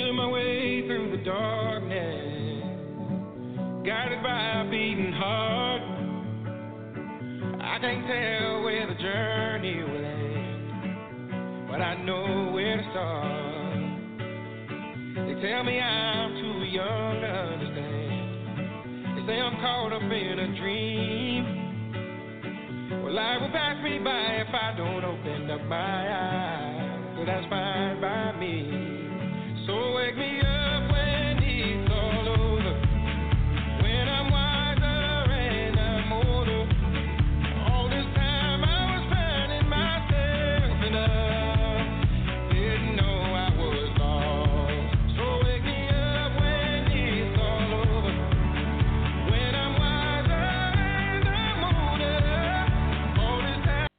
feeling my way through the darkness, guided by a beating heart. I can't tell where the journey will end, but I know where to start. They tell me I'm too young to understand. They say I'm caught up in a dream. Well, life will pass me by if I don't open up my eyes. So that's fine by me. So wake me up when it's all over, when I'm wiser and I'm older. All this time I was finding myself and I didn't know I was lost. So wake me up when it's all over, when I'm wiser and I'm older. All this time.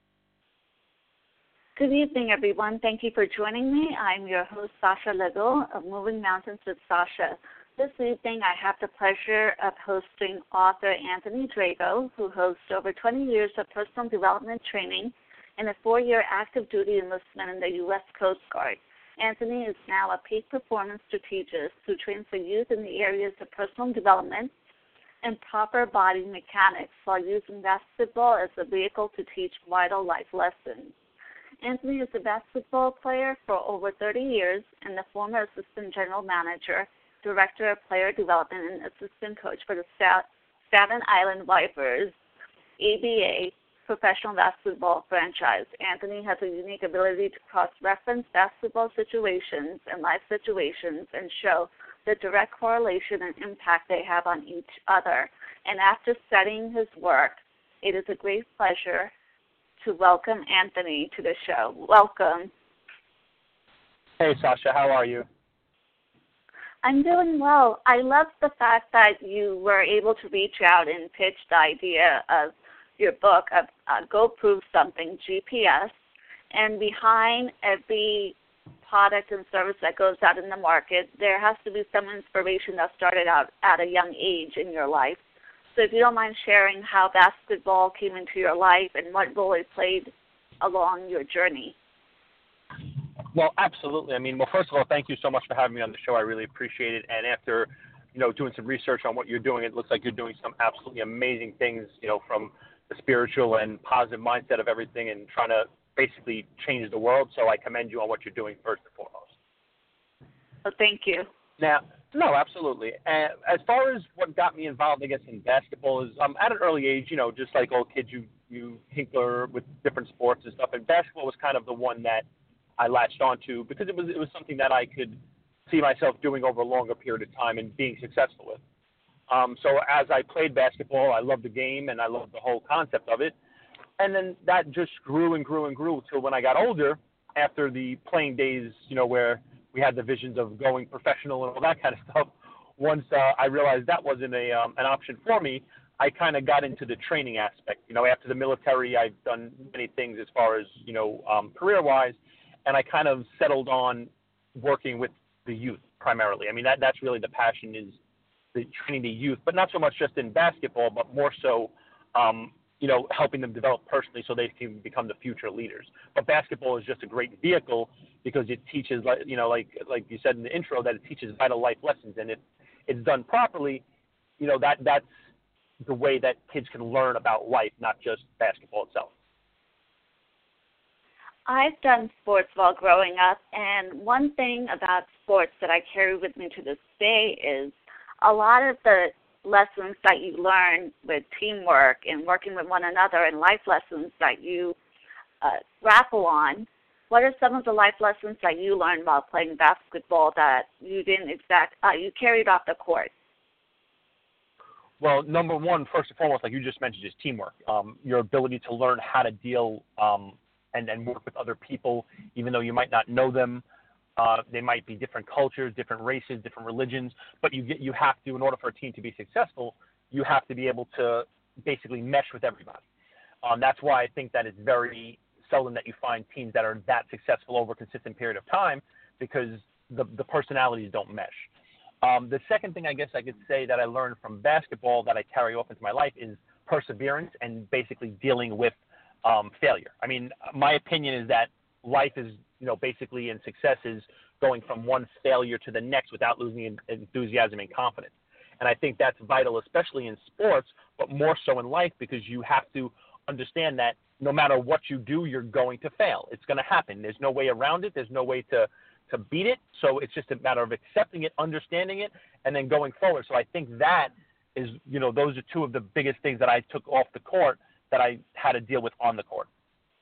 Good evening, everyone. Thank you for joining me. I'm your host, Sasha Legault of Moving Mountains with Sasha. This evening, I have the pleasure of hosting author Anthony Drago, who hosts over 20 years of personal development training and a 4-year active duty enlistment in the U.S. Coast Guard. Anthony is now a peak performance strategist who trains the youth in the areas of personal development and proper body mechanics while using basketball as a vehicle to teach vital life lessons. Anthony is a basketball player for over 30 years and the former assistant general manager, director of player development, and assistant coach for the Staten Island Vipers, ABA, professional basketball franchise. Anthony has a unique ability to cross-reference basketball situations and life situations and show the direct correlation and impact they have on each other. And after studying his work, it is a great pleasure to welcome Anthony to the show. Welcome. Hey, Sasha, how are you? I'm doing well. I love the fact that you were able to reach out and pitch the idea of your book of Go Prove Something, GPS, and behind every product and service that goes out in the market, there has to be some inspiration that started out at a young age in your life. So if you don't mind sharing how basketball came into your life and what role it played along your journey. Well, absolutely. I mean, well, first of all, thank you so much for having me on the show. I really appreciate it. And after, doing some research on what you're doing, it looks like you're doing some absolutely amazing things, from the spiritual and positive mindset of everything and trying to basically change the world. So I commend you on what you're doing first and foremost. Well, thank you. Now, no, absolutely. As far as what got me involved, I guess, in basketball is at an early age, just like all kids, you tinker with different sports and stuff. And basketball was kind of the one that I latched onto because it was something that I could see myself doing over a longer period of time and being successful with. So as I played basketball, I loved the game and I loved the whole concept of it. And then that just grew and grew and grew till when I got older, after the playing days, where we had the visions of going professional and all that kind of stuff. Once I realized that wasn't an option for me, I kind of got into the training aspect. After the military, I've done many things as far as, career-wise, and I kind of settled on working with the youth primarily. I mean, that's really the passion, is the training the youth, but not so much just in basketball, but more so, helping them develop personally so they can become the future leaders. But basketball is just a great vehicle because it teaches, like you said in the intro, that it teaches vital life lessons. And if it's done properly, that's the way that kids can learn about life, not just basketball itself. I've done sports while growing up, and one thing about sports that I carry with me to this day is a lot of the lessons that you learn with teamwork and working with one another and life lessons that you grapple on. What are some of the life lessons that you learned while playing basketball that you didn't you carried off the court? Well, number one, first and foremost, like you just mentioned, is teamwork. Your ability to learn how to deal and work with other people, even though you might not know them. They might be different cultures, different races, different religions, but you have to, in order for a team to be successful, you have to be able to basically mesh with everybody. That's why I think that it's very seldom that you find teams that are that successful over a consistent period of time, because the personalities don't mesh. The second thing I guess I could say that I learned from basketball that I carry off into my life is perseverance and basically dealing with failure. I mean, my opinion is that life is, basically, and success is going from one failure to the next without losing enthusiasm and confidence. And I think that's vital, especially in sports, but more so in life, because you have to understand that no matter what you do, you're going to fail. It's going to happen. There's no way around it. There's no way to beat it. So it's just a matter of accepting it, understanding it, and then going forward. So I think that is, those are two of the biggest things that I took off the court that I had to deal with on the court.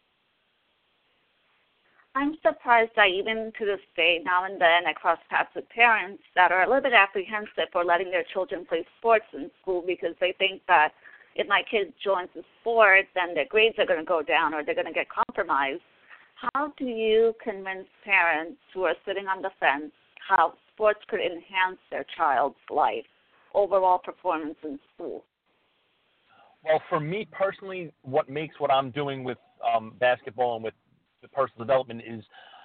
I'm surprised that even to this day, now and then, I cross paths with parents that are a little bit apprehensive for letting their children play sports in school because they think that if my kid joins the sport, then their grades are going to go down or they're going to get compromised. How do you convince parents who are sitting on the fence how sports could enhance their child's life, overall performance in school? Well, for me personally, what makes what I'm doing with basketball and with the personal development is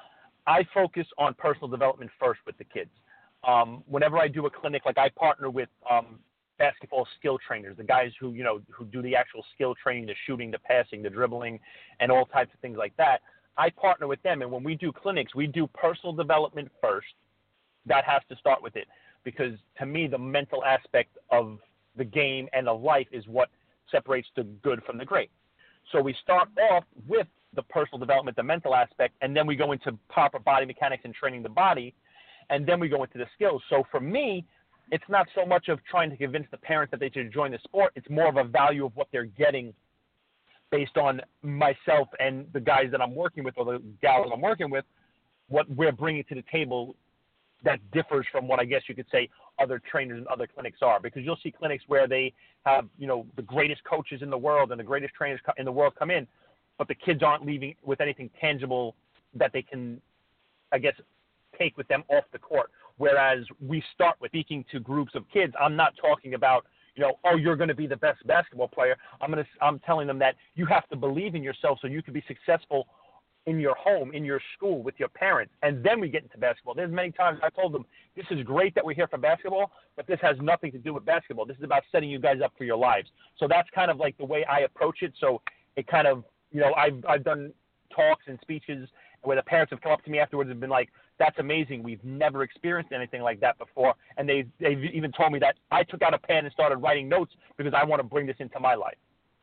I focus on personal development first with the kids. Whenever I do a clinic, like I partner with basketball skill trainers, the guys who do the actual skill training, the shooting, the passing, the dribbling, and all types of things like that. I partner with them, and when we do clinics, we do personal development first. That has to start with it, because to me, the mental aspect of the game and of life is what separates the good from the great. So we start off with the personal development, the mental aspect, and then we go into proper body mechanics and training the body, and then we go into the skills. So for me, it's not so much of trying to convince the parents that they should join the sport. It's more of a value of what they're getting based on myself and the guys that I'm working with or the gals I'm working with, what we're bringing to the table that differs from what I guess you could say other trainers and other clinics are. Because you'll see clinics where they have, the greatest coaches in the world and the greatest trainers in the world come in, but the kids aren't leaving with anything tangible that they can, I guess, take with them off the court. Whereas we start with speaking to groups of kids. I'm not talking about, you're going to be the best basketball player. I'm telling them that you have to believe in yourself so you can be successful in your home, in your school, with your parents. And then we get into basketball. There's many times I told them, this is great that we're here for basketball, but this has nothing to do with basketball. This is about setting you guys up for your lives. So that's kind of like the way I approach it. So it kind of, I've done talks and speeches where the parents have come up to me afterwards and been like, that's amazing. We've never experienced anything like that before. And they've even told me that I took out a pen and started writing notes because I want to bring this into my life.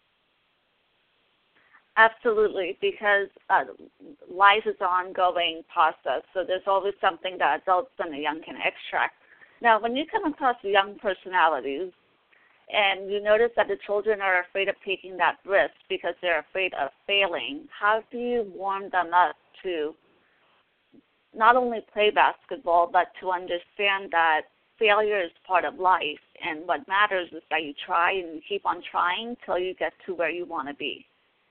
Absolutely, because life is an ongoing process, so there's always something that adults and the young can extract. Now, when you come across young personalities and you notice that the children are afraid of taking that risk because they're afraid of failing, how do you warm them up to not only play basketball, but to understand that failure is part of life, and what matters is that you try and you keep on trying till you get to where you want to be?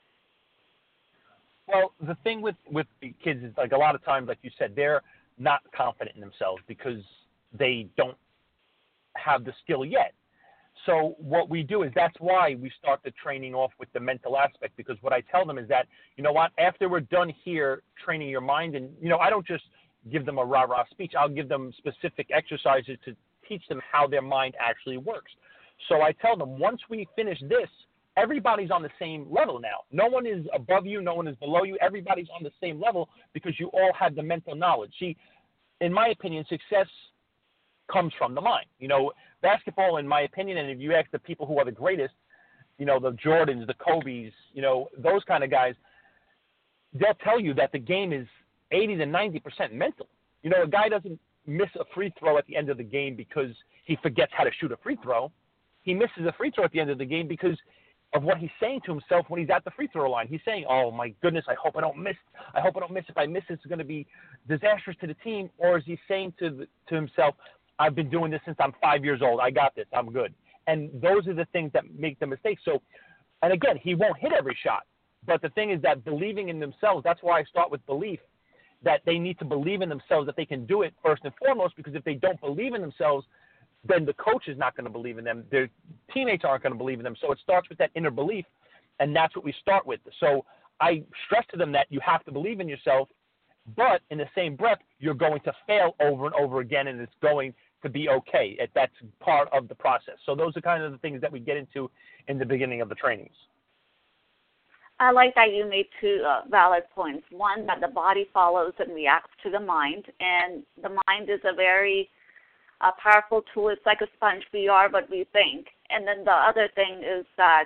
Well, the thing with the kids is, like, a lot of times, like you said, they're not confident in themselves because they don't have the skill yet. So what we do is that's why we start the training off with the mental aspect, because what I tell them is that, after we're done here training your mind, and, I don't just give them a rah-rah speech. I'll give them specific exercises to teach them how their mind actually works. So I tell them, once we finish this, everybody's on the same level now. No one is above you. No one is below you. Everybody's on the same level because you all have the mental knowledge. See, in my opinion, success comes from the mind. Basketball, in my opinion, and if you ask the people who are the greatest, the Jordans, the Kobes, those kind of guys, they'll tell you that the game is 80 to 90% mental. A guy doesn't miss a free throw at the end of the game because he forgets how to shoot a free throw. He misses a free throw at the end of the game because of what he's saying to himself when he's at the free throw line. He's saying, oh, my goodness, I hope I don't miss. I hope I don't miss. If I miss, it's going to be disastrous to the team. Or is he saying to himself, I've been doing this since I'm 5 years old. I got this. I'm good. And those are the things that make the mistakes. So, and again, he won't hit every shot. But the thing is that believing in themselves, that's why I start with belief, that they need to believe in themselves, that they can do it first and foremost, because if they don't believe in themselves, then the coach is not going to believe in them. Their teammates aren't going to believe in them. So it starts with that inner belief, and that's what we start with. So I stress to them that you have to believe in yourself, but in the same breath, you're going to fail over and over again, and it's going to be okay. That's part of the process. So those are kind of the things that we get into in the beginning of the trainings. I like that you made two valid points. One, that the body follows and reacts to the mind, and the mind is a very powerful tool. It's like a sponge. We are what we think. And then the other thing is that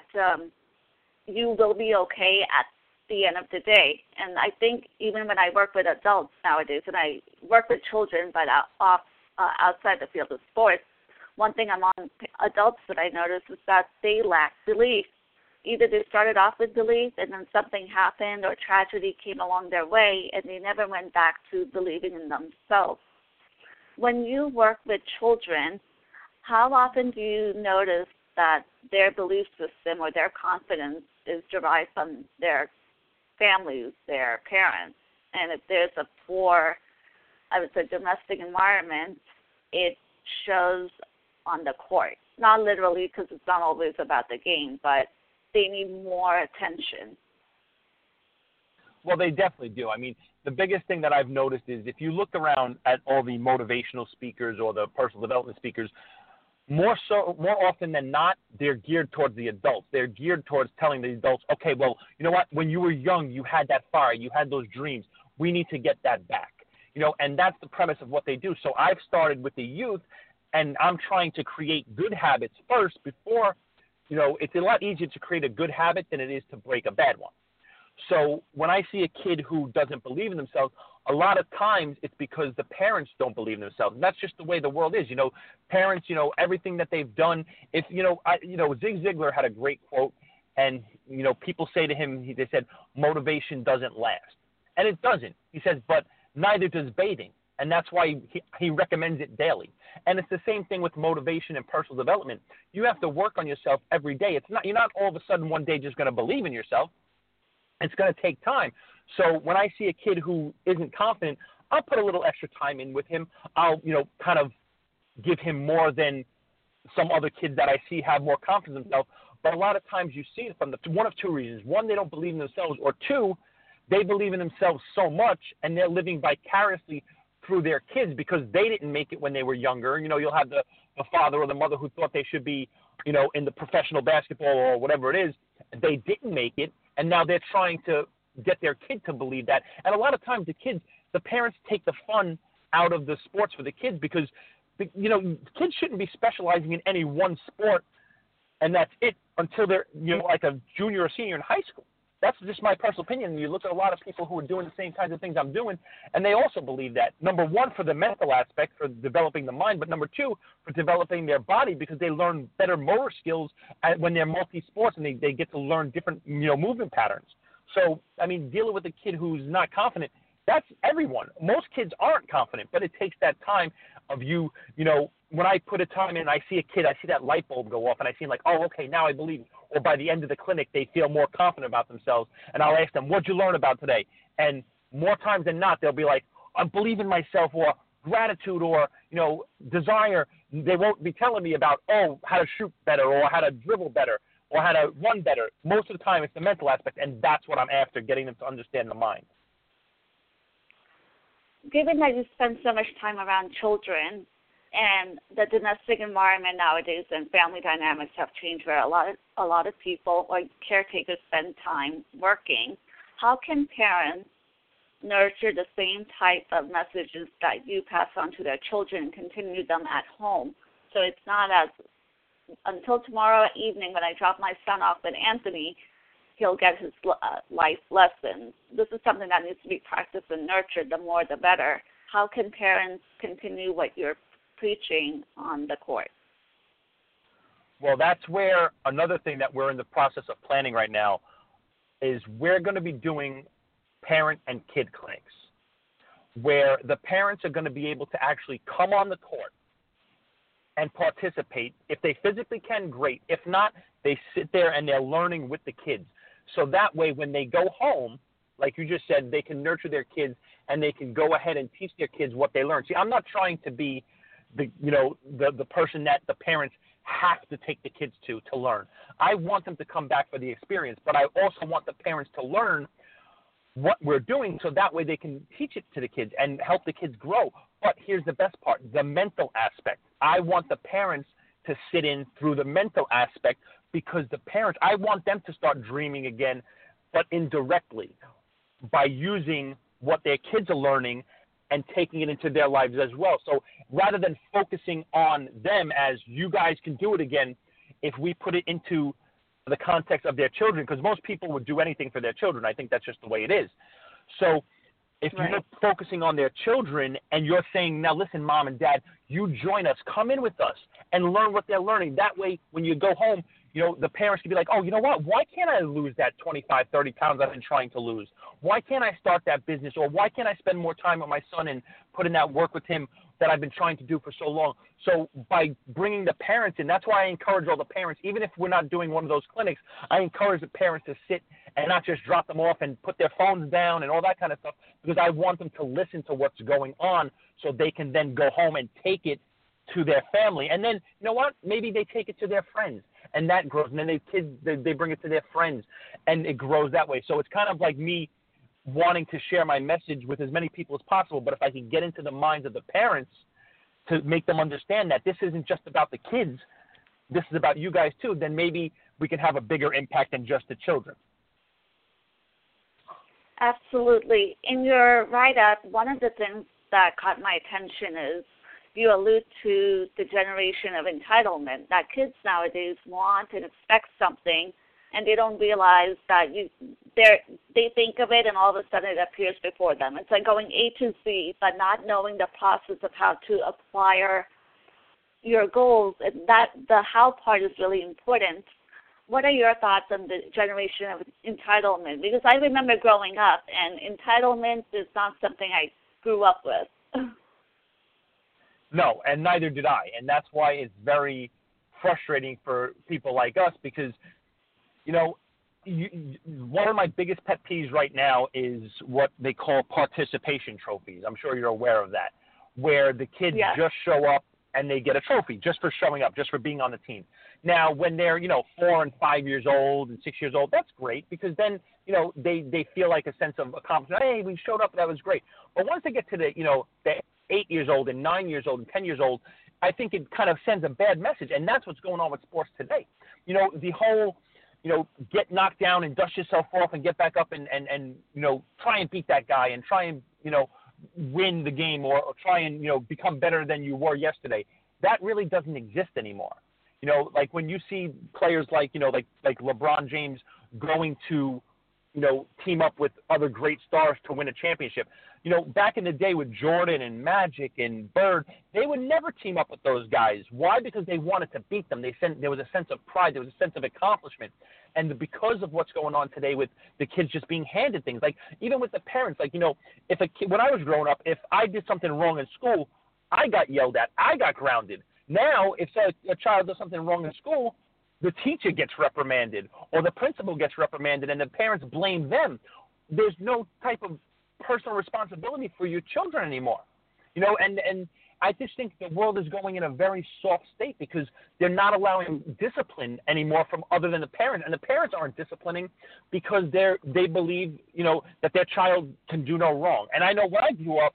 you will be okay at the end of the day. And I think even when I work with adults nowadays, and I work with children, but outside the field of sports, one thing among adults that I notice is that they lack belief. Either they started off with belief and then something happened or tragedy came along their way and they never went back to believing in themselves. When you work with children, how often do you notice that their belief system or their confidence is derived from their families, their parents? And if there's a poor, I would say, domestic environment, it shows on the court. Not literally, because it's not always about the game, but they need more attention. Well, they definitely do. I mean, the biggest thing that I've noticed is if you look around at all the motivational speakers or the personal development speakers, more often than not, they're geared towards the adults. They're geared towards telling the adults, okay, well, you know what? When you were young, you had that fire, you had those dreams. We need to get that back. And that's the premise of what they do. So I've started with the youth, and I'm trying to create good habits first before, it's a lot easier to create a good habit than it is to break a bad one. So when I see a kid who doesn't believe in themselves, a lot of times it's because the parents don't believe in themselves. And that's just the way the world is. Parents, everything that they've done. If, Zig Ziglar had a great quote, and, people say to him, they said, motivation doesn't last. And it doesn't. He says, but neither does bathing. And that's why he recommends it daily. And it's the same thing with motivation and personal development. You have to work on yourself every day. You're not all of a sudden one day just going to believe in yourself. It's going to take time. So when I see a kid who isn't confident, I'll put a little extra time in with him. I'll, kind of give him more than some other kids that I see have more confidence in themselves. But a lot of times you see it from one of two reasons. One, they don't believe in themselves. Or two, they believe in themselves so much and they're living vicariously through their kids because they didn't make it when they were younger. You'll have the father or the mother who thought they should be, in the professional basketball or whatever it is. They didn't make it. And now they're trying to get their kid to believe that. And a lot of times the parents take the fun out of the sports for the kids because, kids shouldn't be specializing in any one sport and that's it until they're, like a junior or senior in high school. That's just my personal opinion. You look at a lot of people who are doing the same kinds of things I'm doing, and they also believe that. Number one, for the mental aspect, for developing the mind, but number two, for developing their body because they learn better motor skills when they're multi-sports and they get to learn different, movement patterns. So, dealing with a kid who's not confident, that's everyone. Most kids aren't confident, but it takes that time of you, when I put a time in, I see a kid, I see that light bulb go off, and I see like, oh, okay, now I believe. Or by the end of the clinic, they feel more confident about themselves. And I'll ask them, what'd you learn about today? And more times than not, they'll be like, I believe in myself, or gratitude, or, desire. They won't be telling me about, how to shoot better, or how to dribble better, or how to run better. Most of the time, it's the mental aspect, and that's what I'm after, getting them to understand the mind. Given that you spend so much time around children, and the domestic environment nowadays and family dynamics have changed where a lot of people or caretakers spend time working, how can parents nurture the same type of messages that you pass on to their children and continue them at home? So it's not as, until tomorrow evening when I drop my son off with Anthony, he'll get his life lessons. This is something that needs to be practiced and nurtured. The more, the better. How can parents continue what you're preaching on the court? Well, that's where another thing that we're in the process of planning right now is we're going to be doing parent and kid clinics where the parents are going to be able to actually come on the court and participate. If they physically can, great. If not, they sit there and they're learning with the kids. So that way when they go home, like you just said, they can nurture their kids and they can go ahead and teach their kids what they learn. See, I'm not trying to be the person that the parents have to take the kids to learn. I want them to come back for the experience, but I also want the parents to learn what we're doing so that way they can teach it to the kids and help the kids grow. But here's the best part, the mental aspect. I want the parents to sit in through the mental aspect because the parents, I want them to start dreaming again but indirectly by using what their kids are learning and taking it into their lives as well. So rather than focusing on them as you guys can do it again, if we put it into the context of their children, because most people would do anything for their children. I think that's just the way it is. So if Right. you're focusing on their children and you're saying, now listen, mom and dad, you join us, come in with us and learn what they're learning. That way, when you go home, the parents can be like, oh, you know what? Why can't I lose that 25, 30 pounds I've been trying to lose? Why can't I start that business? Or why can't I spend more time with my son and put in that work with him that I've been trying to do for so long? So by bringing the parents in, that's why I encourage all the parents, even if we're not doing one of those clinics, I encourage the parents to sit and not just drop them off and put their phones down and all that kind of stuff, because I want them to listen to what's going on so they can then go home and take it to their family. And then, you know what? Maybe they take it to their friends, and that grows. And then they bring it to their friends, and it grows that way. So it's kind of like me wanting to share my message with as many people as possible. But if I can get into the minds of the parents to make them understand that this isn't just about the kids, this is about you guys too, then maybe we can have a bigger impact than just the children. Absolutely. In your write-up, one of the things that caught my attention is you allude to the generation of entitlement, that kids nowadays want and expect something, and they don't realize that they think of it and all of a sudden it appears before them. It's like going A to Z, but not knowing the process of how to acquire your goals. And that the how part is really important. What are your thoughts on the generation of entitlement? Because I remember growing up, and entitlement is not something I grew up with. No, and neither did I. And that's why it's very frustrating for people like us because, one of my biggest pet peeves right now is what they call participation trophies. I'm sure you're aware of that, where the kids just show up and they get a trophy just for showing up, just for being on the team. Now, when they're, 4 and 5 years old and 6 years old, that's great because then, they feel like a sense of accomplishment. Hey, we showed up. That was great. But once they get to the 8 years old and 9 years old and 10 years old, I think it kind of sends a bad message. And that's what's going on with sports today. The whole, get knocked down and dust yourself off and get back up and try and beat that guy and try and, win the game or try and, become better than you were yesterday. That really doesn't exist anymore. Like when you see players like LeBron James going to, team up with other great stars to win a championship. Back in the day with Jordan and Magic and Bird, they would never team up with those guys. Why? Because they wanted to beat them. There was a sense of pride. There was a sense of accomplishment. And because of what's going on today with the kids just being handed things, like even with the parents, if a kid, when I was growing up, if I did something wrong in school, I got yelled at. I got grounded. Now, if a child does something wrong in school, the teacher gets reprimanded or the principal gets reprimanded and the parents blame them. There's no type of personal responsibility for your children anymore. And I just think the world is going in a very soft state because they're not allowing discipline anymore from other than the parents. And the parents aren't disciplining because they believe, that their child can do no wrong. And I know when I grew up,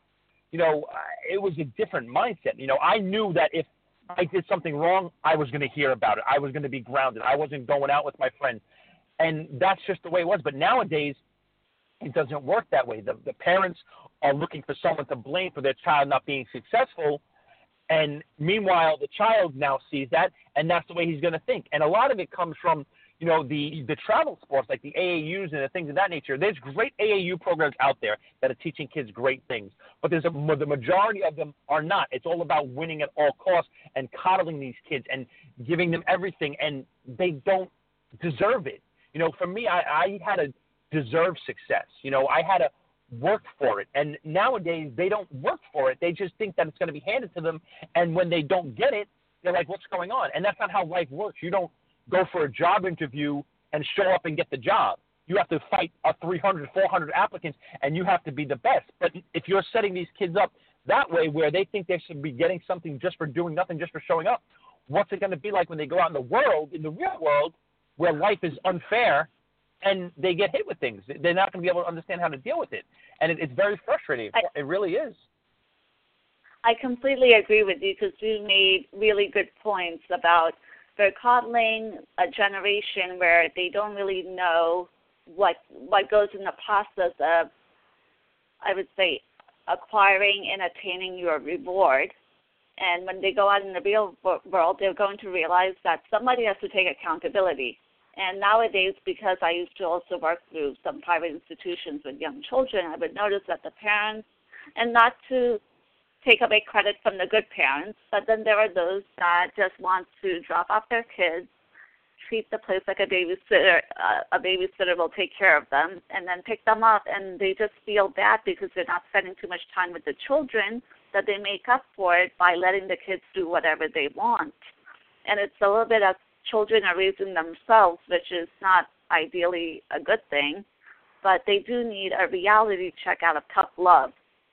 it was a different mindset. I knew that if I did something wrong, I was going to hear about it. I was going to be grounded. I wasn't going out with my friends. And that's just the way it was. But nowadays, it doesn't work that way. The parents are looking for someone to blame for their child not being successful. And meanwhile, the child now sees that, and that's the way he's going to think. And a lot of it comes from, the travel sports, like the AAUs and the things of that nature. There's great AAU programs out there that are teaching kids great things, but the majority of them are not. It's all about winning at all costs and coddling these kids and giving them everything, and they don't deserve it. For me, I had to deserve success. I had to work for it, and nowadays they don't work for it. They just think that it's going to be handed to them, and when they don't get it, they're like, what's going on? And that's not how life works. You don't go for a job interview and show up and get the job. You have to fight 300, 400 applicants, and you have to be the best. But if you're setting these kids up that way where they think they should be getting something just for doing nothing, just for showing up, what's it going to be like when they go out in the world, in the real world, where life is unfair and they get hit with things? They're not going to be able to understand how to deal with it. And it's very frustrating. It really is. I completely agree with you because you made really good points about they're coddling a generation where they don't really know what goes in the process of, I would say, acquiring and attaining your reward. And when they go out in the real world, they're going to realize that somebody has to take accountability. And nowadays, because I used to also work through some private institutions with young children, I would notice that the parents, and not to take away credit from the good parents, but then there are those that just want to drop off their kids, treat the place like a babysitter. A babysitter will take care of them, and then pick them up, and they just feel bad because they're not spending too much time with the children, that they make up for it by letting the kids do whatever they want. And it's a little bit of children are raising themselves, which is not ideally a good thing, but they do need a reality check out of tough love.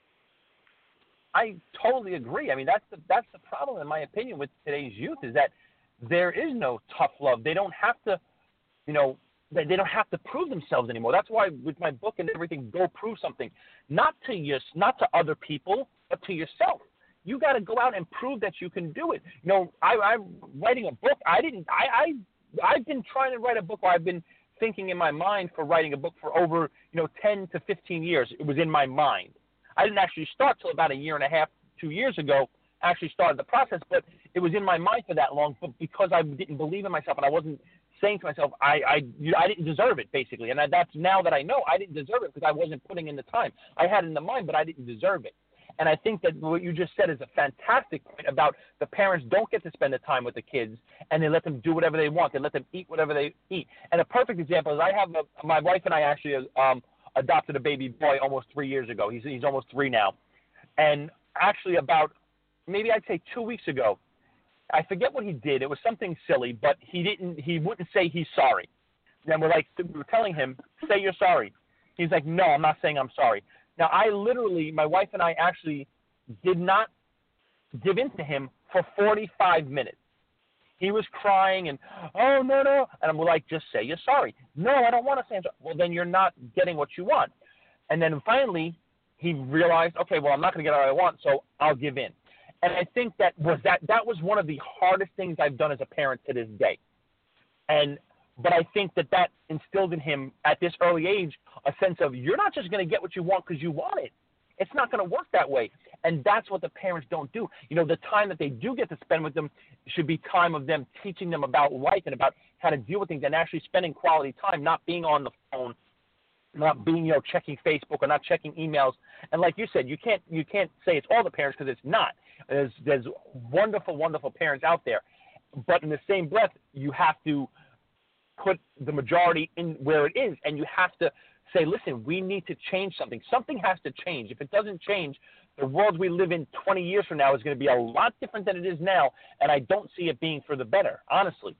I totally agree. I mean, that's the problem, in my opinion, with today's youth, is that there is no tough love. They don't have to, they don't have to prove themselves anymore. That's why with my book and everything, go prove something, not to other people, but to yourself. You got to go out and prove that you can do it. I'm writing a book. I've been trying to write a book, or I've been thinking in my mind for writing a book for over 10 to 15 years. It was in my mind. I didn't actually start till about a year and a half, 2 years ago. I actually started the process, but it was in my mind for that long. But because I didn't believe in myself, and I wasn't saying to myself, I didn't deserve it, basically. And that's now that I know I didn't deserve it because I wasn't putting in the time. I had it in the mind, but I didn't deserve it. And I think that what you just said is a fantastic point about the parents don't get to spend the time with the kids, and they let them do whatever they want. They let them eat whatever they eat. And a perfect example is my wife and I actually adopted a baby boy almost 3 years ago. He's almost 3 now. And actually about maybe I'd say 2 weeks ago, I forget what he did. It was something silly, but he wouldn't say he's sorry. And we were telling him, say you're sorry. He's like, no, I'm not saying I'm sorry. Now, my wife and I actually did not give in to him for 45 minutes. He was crying and, oh, no. And I'm like, just say you're sorry. No, I don't want to say I'm sorry. Well, then you're not getting what you want. And then finally, he realized, okay, well, I'm not going to get what I want, so I'll give in. And I think that was one of the hardest things I've done as a parent to this day. But I think that instilled in him at this early age a sense of you're not just going to get what you want because you want it. It's not going to work that way. And that's what the parents don't do. The time that they do get to spend with them should be time of them teaching them about life and about how to deal with things and actually spending quality time, not being on the phone, not being, checking Facebook or not checking emails. And like you said, you can't say it's all the parents because it's not. There's wonderful, wonderful parents out there. But in the same breath, you have to put the majority in where it is, and you have to say, listen, we need to change something. Something has to change. If it doesn't change, the world we live in 20 years from now is going to be a lot different than it is now, and I don't see it being for the better, honestly.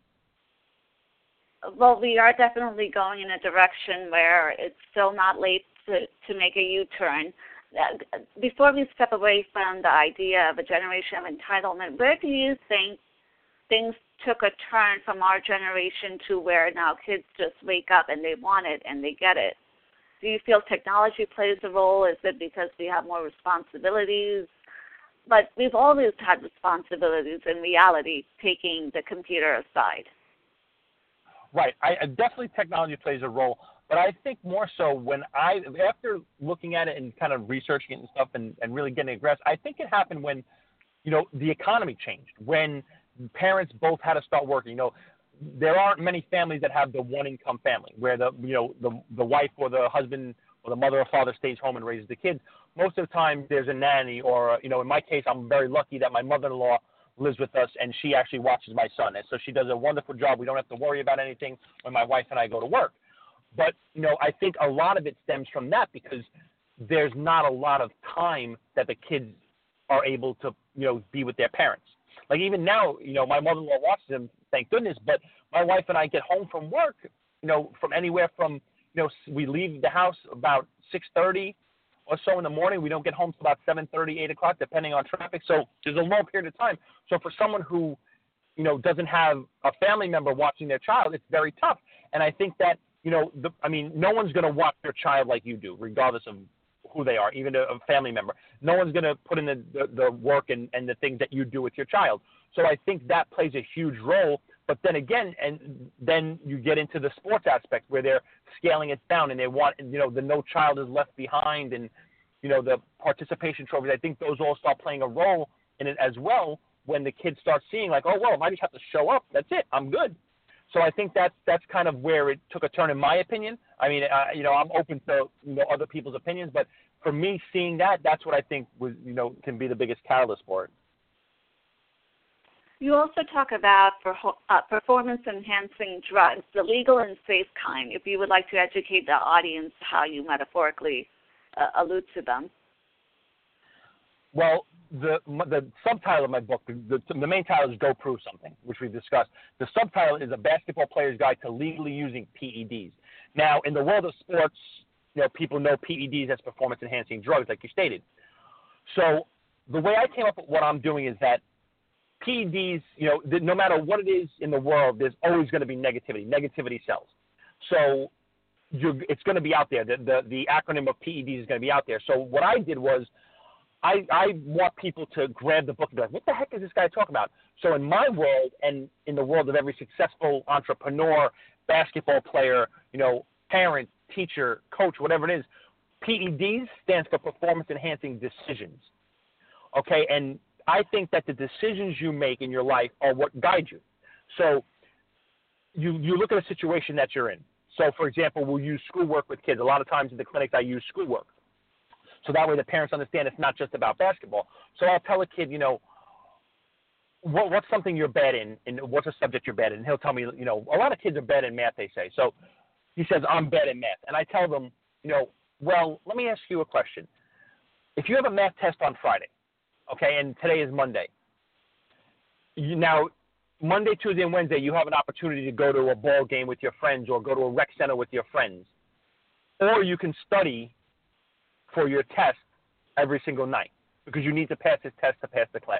Well, we are definitely going in a direction where it's still not late to make a U-turn. Before we step away from the idea of a generation of entitlement, where do you think things took a turn from our generation to where now kids just wake up and they want it and they get it? Do you feel technology plays a role? Is it because we have more responsibilities? But we've always had responsibilities in reality, taking the computer aside. Right. I definitely technology plays a role, but I think more so after looking at it and kind of researching it and stuff and really getting a grasp, I think it happened when, the economy changed, when parents both had to start working. There aren't many families that have the one-income family where the wife or the husband or the mother or father stays home and raises the kids. Most of the time, there's a nanny, or in my case, I'm very lucky that my mother-in-law lives with us, and she actually watches my son. And so she does a wonderful job. We don't have to worry about anything when my wife and I go to work. But, I think a lot of it stems from that because there's not a lot of time that the kids are able to, be with their parents. Like even now, my mother-in-law watches them, thank goodness, but my wife and I get home from work, from anywhere from, we leave the house about 6:30 or so in the morning. We don't get home till about 7:30, 8 o'clock, depending on traffic. So there's a long period of time. So for someone who, doesn't have a family member watching their child, it's very tough. And I think that, no one's going to watch their child like you do, regardless of who they are, even a family member. No one's going to put in the work and the things that you do with your child. So I think that plays a huge role But then again, and then you get into the sports aspect where they're scaling it down and they want, the No Child is Left Behind and, the participation trophies. I think those all start playing a role in it as well when the kids start seeing like, oh, well, if I just have to show up, that's it, I'm good. So I think that's kind of where it took a turn in my opinion. I mean, I'm open to, other people's opinions, but for me, seeing that's what I think was, can be the biggest catalyst for it. You also talk about performance-enhancing drugs, the legal and safe kind, if you would like to educate the audience how you metaphorically allude to them. Well, the subtitle of my book, the main title is Go Prove Something, which we've discussed. The subtitle is A Basketball Player's Guide to Legally Using PEDs. Now, in the world of sports, people know PEDs as performance-enhancing drugs, like you stated. So the way I came up with what I'm doing is that PEDs, no matter what it is in the world, there's always going to be negativity. Negativity sells. So it's going to be out there. The acronym of PEDs is going to be out there. So what I did was I want people to grab the book and be like, what the heck is this guy talking about? So in my world and in the world of every successful entrepreneur, basketball player, parent, teacher, coach, whatever it is, PEDs stands for Performance Enhancing Decisions. Okay, and I think that the decisions you make in your life are what guide you. So you look at a situation that you're in. So, for example, we'll use schoolwork with kids. A lot of times in the clinics I use schoolwork. So that way the parents understand it's not just about basketball. So I'll tell a kid, what's something you're bad in and what's a subject you're bad in. And he'll tell me, a lot of kids are bad in math, they say. So he says, I'm bad in math. And I tell them, well, let me ask you a question. If you have a math test on Friday, okay, and today is Monday. Now, Monday, Tuesday, and Wednesday, you have an opportunity to go to a ball game with your friends or go to a rec center with your friends. Or you can study for your test every single night because you need to pass this test to pass the class.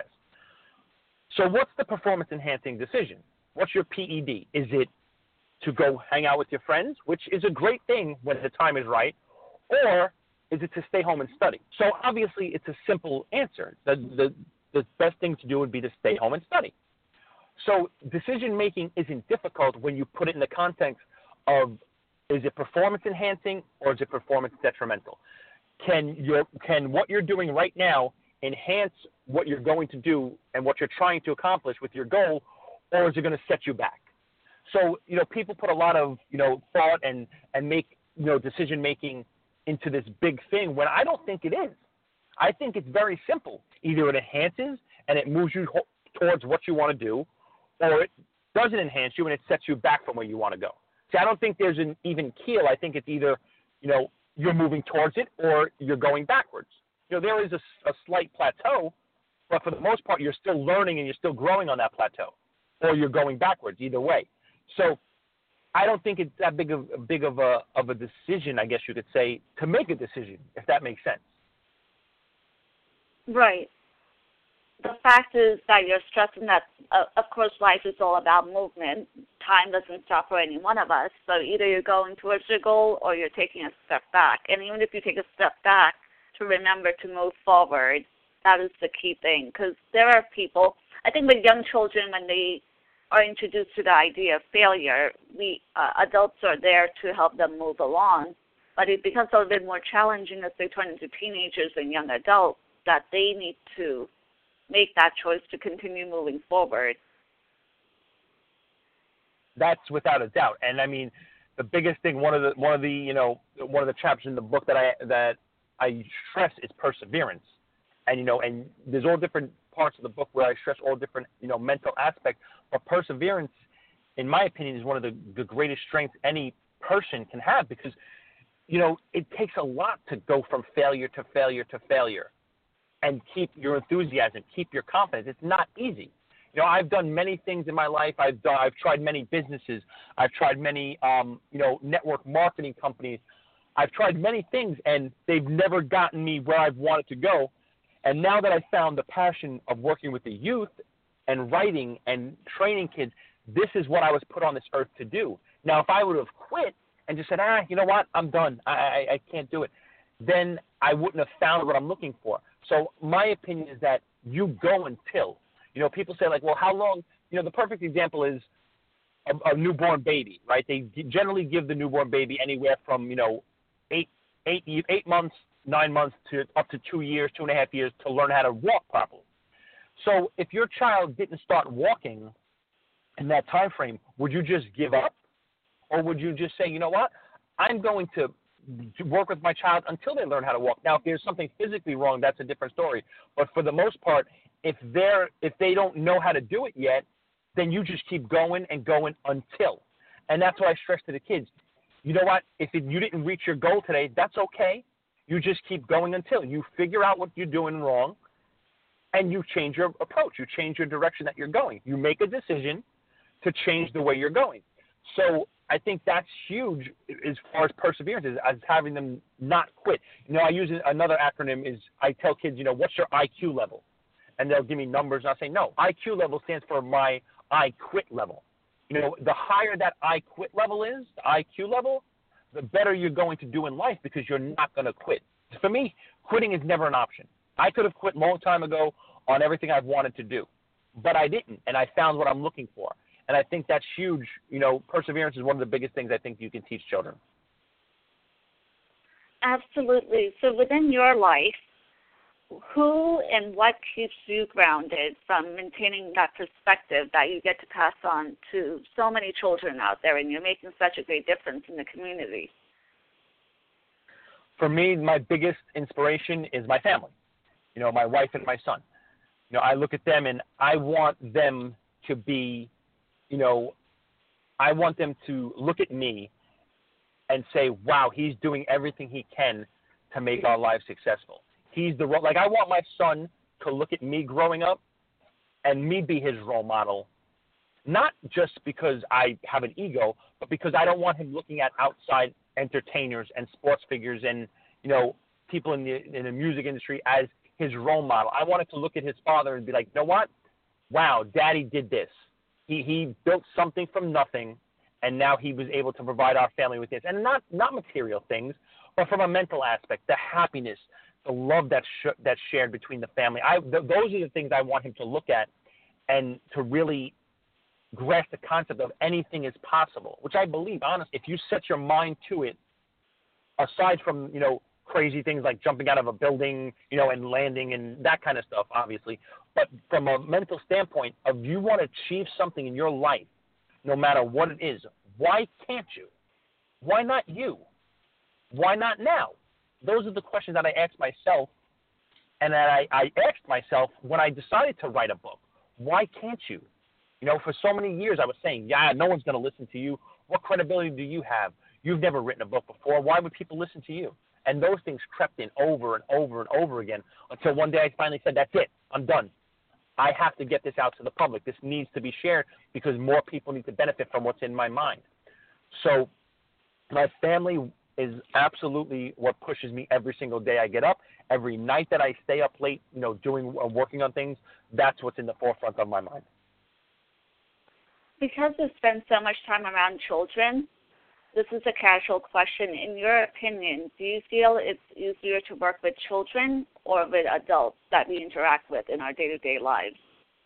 So what's the performance-enhancing decision? What's your PED? Is it to go hang out with your friends, which is a great thing when the time is right, or is it to stay home and study? So obviously it's a simple answer. The best thing to do would be to stay home and study. So decision-making isn't difficult when you put it in the context of, is it performance-enhancing or is it performance-detrimental? Can what you're doing right now enhance what you're going to do and what you're trying to accomplish with your goal, or is it going to set you back? So, people put a lot of, thought and make, decision-making into this big thing when I don't think it is. I think it's very simple. Either it enhances and it moves you towards what you want to do, or it doesn't enhance you and it sets you back from where you want to go. See, I don't think there's an even keel. I think it's either, you're moving towards it or you're going backwards. There is a slight plateau, but for the most part, you're still learning and you're still growing on that plateau, or you're going backwards either way. So I don't think it's that big of a decision, I guess you could say, to make a decision, if that makes sense. Right. The fact is that you're stressing that, of course, life is all about movement. Time doesn't stop for any one of us. So either you're going towards your goal or you're taking a step back. And even if you take a step back, to remember to move forward, that is the key thing. Because there are people, I think with young children, when they are introduced to the idea of failure, we adults are there to help them move along. But it becomes a little bit more challenging as they turn into teenagers and young adults, that they need to make that choice to continue moving forward. That's without a doubt. And I mean, the biggest thing, one of the chapters in the book that I stress is perseverance. And and there's all different parts of the book where I stress all different mental aspects. But perseverance, in my opinion, is one of the greatest strengths any person can have, because it takes a lot to go from failure to failure to failure and keep your enthusiasm, keep your confidence. It's not easy. I've done many things in my life. I've tried many businesses. I've tried many, network marketing companies. I've tried many things, and they've never gotten me where I've wanted to go. And now that I found the passion of working with the youth and writing and training kids, this is what I was put on this earth to do. Now, if I would have quit and just said, you know what, I'm done, I can't do it, then I wouldn't have found what I'm looking for. So my opinion is that you go until, people say like, well, how long, the perfect example is a newborn baby, right? They generally give the newborn baby anywhere from, 8 months, 9 months to up to 2 years, 2.5 years to learn how to walk properly. So if your child didn't start walking in that time frame, would you just give up? Or would you just say, you know what, I'm going to work with my child until they learn how to walk? Now, if there's something physically wrong, that's a different story. But for the most part, if they don't know how to do it yet, then you just keep going and going until. And that's what I stress to the kids. You know what? If you didn't reach your goal today, that's okay. You just keep going until you figure out what you're doing wrong, and you change your approach. You change your direction that you're going. You make a decision to change the way you're going. So I think that's huge as far as perseverance, as having them not quit. I use another acronym is I tell kids, what's your IQ level? And they'll give me numbers, and I'll say, no, IQ level stands for my I quit level. The higher that I quit level is, the IQ level, the better you're going to do in life because you're not going to quit. For me, quitting is never an option. I could have quit a long time ago on everything I've wanted to do, but I didn't, and I found what I'm looking for. And I think that's huge. Perseverance is one of the biggest things I think you can teach children. Absolutely. So within your life, who and what keeps you grounded from maintaining that perspective that you get to pass on to so many children out there, and you're making such a great difference in the community? For me, my biggest inspiration is my family, my wife and my son. I look at them and I want them to be, I want them to look at me and say, wow, he's doing everything he can to make our lives successful. I want my son to look at me growing up and me be his role model, not just because I have an ego, but because I don't want him looking at outside entertainers and sports figures and, people in the music industry as his role model. I want him to look at his father and be like, you know what? Wow, Daddy did this. He built something from nothing, and now he was able to provide our family with this. And not material things, but from a mental aspect, the happiness, the love that's shared between the family. Those are the things I want him to look at and to really grasp the concept of anything is possible, which I believe, honestly, if you set your mind to it, aside from, crazy things like jumping out of a building, and landing and that kind of stuff, obviously, but from a mental standpoint of you want to achieve something in your life, no matter what it is, why can't you? Why not you? Why not now? Those are the questions that I ask myself, and that I asked myself when I decided to write a book. Why can't you? For so many years I was saying, yeah, no one's going to listen to you. What credibility do you have? You've never written a book before. Why would people listen to you? And those things crept in over and over and over again until one day I finally said, that's it. I'm done. I have to get this out to the public. This needs to be shared because more people need to benefit from what's in my mind. So my family is absolutely what pushes me every single day I get up. Every night that I stay up late, working on things, that's what's in the forefront of my mind. Because you spend so much time around children, this is a casual question. In your opinion, do you feel it's easier to work with children or with adults that we interact with in our day-to-day lives?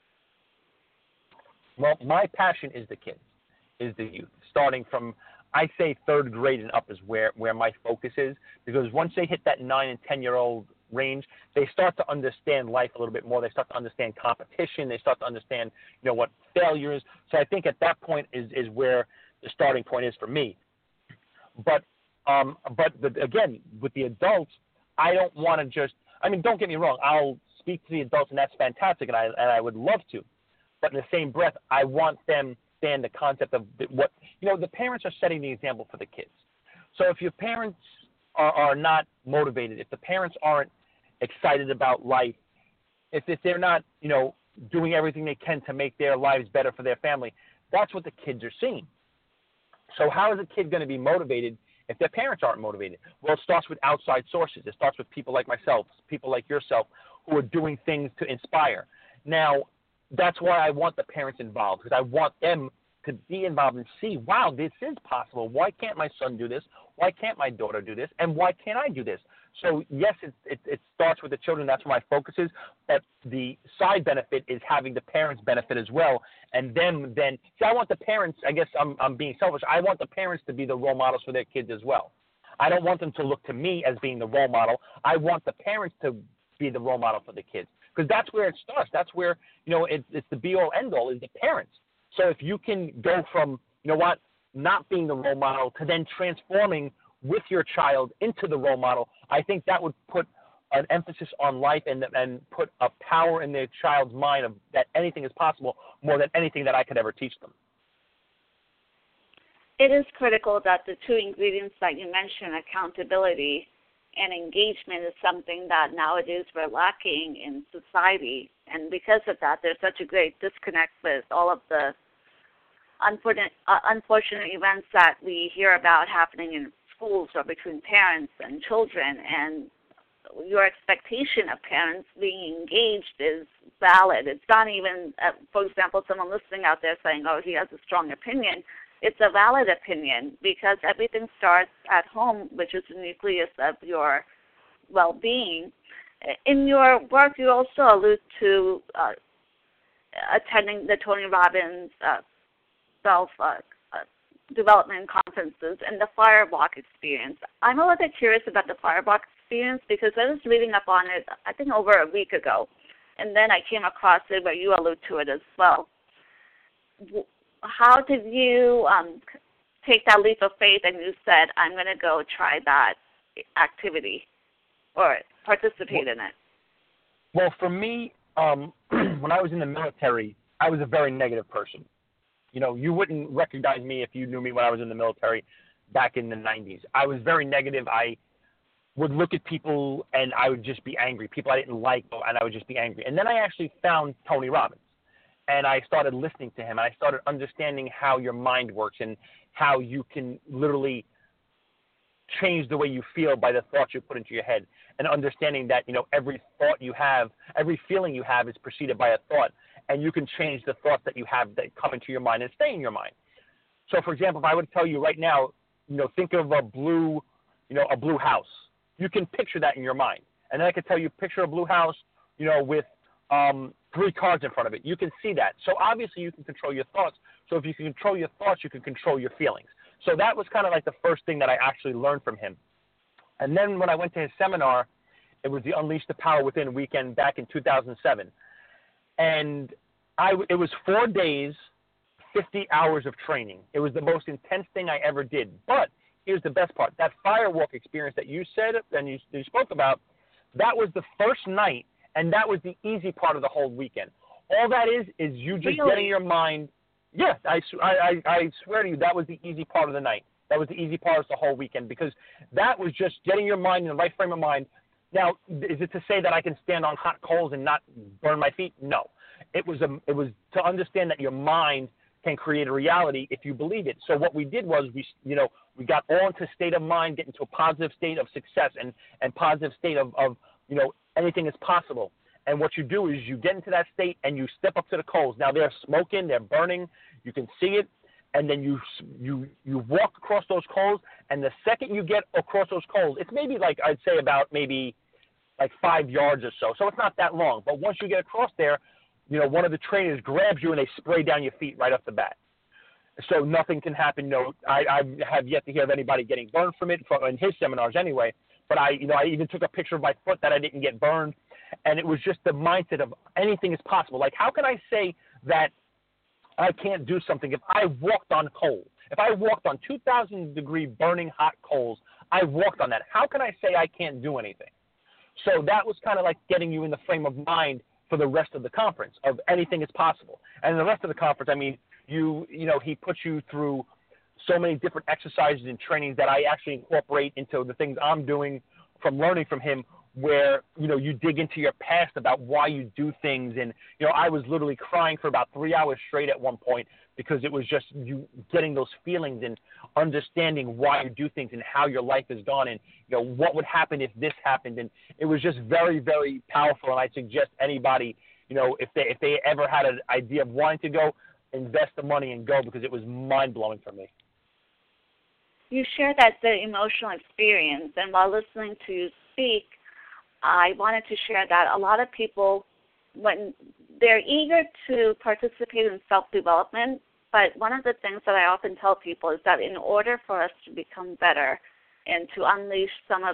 Well, my passion is the kids, is the youth. Starting from, I say, third grade and up is where my focus is, because once they hit that 9 and 10-year-old range, they start to understand life a little bit more. They start to understand competition. They start to understand, what failure is. So I think at that point is where the starting point is for me. But again, with the adults, I don't want to just, don't get me wrong, I'll speak to the adults, and that's fantastic, and I would love to. But in the same breath, I want them to understand the concept of what, the parents are setting the example for the kids. So if your parents are not motivated, if the parents aren't excited about life, if they're not, doing everything they can to make their lives better for their family, that's what the kids are seeing. So how is a kid going to be motivated if their parents aren't motivated? Well, it starts with outside sources. It starts with people like myself, people like yourself, who are doing things to inspire. Now, that's why I want the parents involved, because I want them to be involved and see, wow, this is possible. Why can't my son do this? Why can't my daughter do this? And why can't I do this? So yes, it starts with the children. That's where my focus is. But the side benefit is having the parents benefit as well. And then see, I want the parents. I guess I'm being selfish. I want the parents to be the role models for their kids as well. I don't want them to look to me as being the role model. I want the parents to be the role model for the kids, because that's where it starts. That's where, it's the be-all, end-all is the parents. So if you can go from, not being the role model to then transforming with your child into the role model, I think that would put an emphasis on life and put a power in their child's mind of that anything is possible more than anything that I could ever teach them. It is critical that the two ingredients that you mentioned, accountability and engagement, is something that nowadays we're lacking in society. And because of that, there's such a great disconnect with all of the unfortunate events that we hear about happening in schools or between parents and children. And your expectation of parents being engaged is valid. It's not even, for example, someone listening out there saying, oh, he has a strong opinion. It's a valid opinion, because everything starts at home, which is the nucleus of your well-being. In your work, you also allude to attending the Tony Robbins self-development conferences and the Firewalk experience. I'm a little bit curious about the Firewalk experience, because I was reading up on it, I think, over a week ago, and then I came across it where you allude to it as well. How did you take that leap of faith and you said, I'm going to go try that activity or participate in it? Well, for me, when I was in the military, I was a very negative person. You wouldn't recognize me if you knew me when I was in the military back in the 90s. I was very negative. I would look at people and I would just be angry. People I didn't like, and I would just be angry. And then I actually found Tony Robbins. And I started listening to him, and I started understanding how your mind works and how you can literally change the way you feel by the thoughts you put into your head, and understanding that, every thought you have, every feeling you have is preceded by a thought, and you can change the thoughts that you have that come into your mind and stay in your mind. So, for example, if I would tell you right now, think of a blue house. You can picture that in your mind. And then I could tell you, picture a blue house, with 3 cars in front of it. You can see that. So obviously you can control your thoughts. So if you can control your thoughts, you can control your feelings. So that was kind of like the first thing that I actually learned from him. And then when I went to his seminar, it was the Unleash the Power Within weekend back in 2007. And it was 4 days, 50 hours of training. It was the most intense thing I ever did. But here's the best part. That Firewalk experience that you said and you spoke about, that was the first night. And that was the easy part of the whole weekend. All that is you just getting your mind. Yeah, I swear to you, that was the easy part of the night. That was the easy part of the whole weekend, because that was just getting your mind in the right frame of mind. Now, is it to say that I can stand on hot coals and not burn my feet? No. It was to understand that your mind can create a reality if you believe it. So what we did was we got all into a state of mind, get into a positive state of success and positive state of anything is possible. And what you do is you get into that state and you step up to the coals. Now they're smoking, they're burning, you can see it, and then you walk across those coals, and the second you get across those coals, it's maybe I'd say about 5 yards or so. So it's not that long. But once you get across there, one of the trainers grabs you and they spray down your feet right off the bat. So nothing can happen. I have yet to hear of anybody getting burned from it, in his seminars anyway. But I even took a picture of my foot that I didn't get burned. And it was just the mindset of anything is possible. Like, how can I say that I can't do something if I walked on coal? If I walked on 2,000-degree burning hot coals, I walked on that. How can I say I can't do anything? So that was kind of like getting you in the frame of mind for the rest of the conference of anything is possible. And in the rest of the conference, I mean, he puts you through so many different exercises and trainings that I actually incorporate into the things I'm doing from learning from him, where, you dig into your past about why you do things. And, I was literally crying for about 3 hours straight at one point, because it was just you getting those feelings and understanding why you do things and how your life has gone, and, what would happen if this happened. And it was just very, very powerful. And I suggest anybody, if they ever had an idea of wanting to go, invest the money and go, because it was mind-blowing for me. you share that the emotional experience, and while listening to you speak, I wanted to share that a lot of people, when they're eager to participate in self-development, but one of the things that I often tell people is that in order for us to become better and to unleash